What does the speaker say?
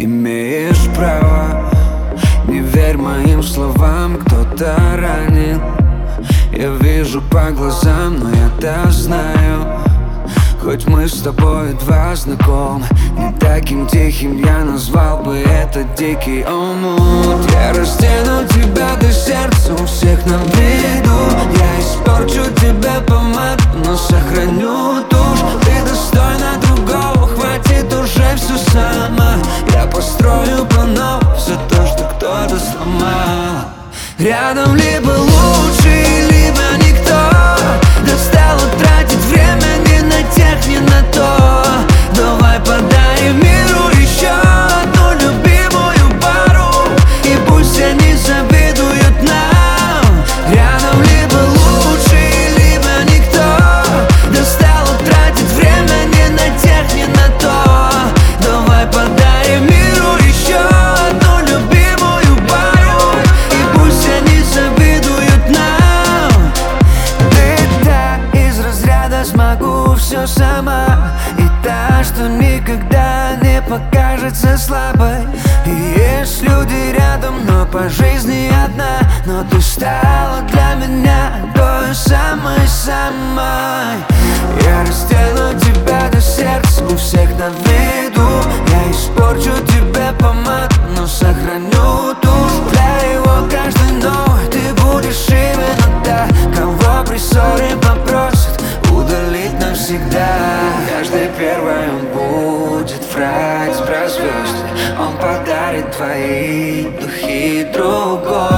Имеешь право, не верь моим словам, кто-то ранен. Я вижу по глазам, но я-то знаю. Хоть мы с тобой два знакомы, не таким тихим я назвал бы это дикий омут. Я раздену тебя до сердца, у всех на виду. Я испорчу тебя помаду, но сохраню душу. Ты достойна другого, хватит уже все сама. Я построю по новой все то, что кто-то сломал. Рядом либо лучший, либо никто. Достало тратить время ни на тех, ни на то. Давай подарим миру еще одну любимую пару, и пусть они завидуют нам. Рядом либо лучший, либо никто. Достало тратить время ни на тех, ни на то. Давай подарим миру еще одну любимую пару, и пусть они завидуют нам. Ты та из разряда «смогу все сама», и та, что никогда не покажется слабой. И есть люди рядом, но по жизни одна. Но ты стала для меня той самой-самой. Я раздену тебя до сердца, у всех на виду. Я испорчу тебе помаду, но сохраню душу. Для его каждой новой ты будешь именно та, кого при ссоре попросят удалить навсегда. Каждый первый он будет врать про звезды. Он подарит твои духи другой.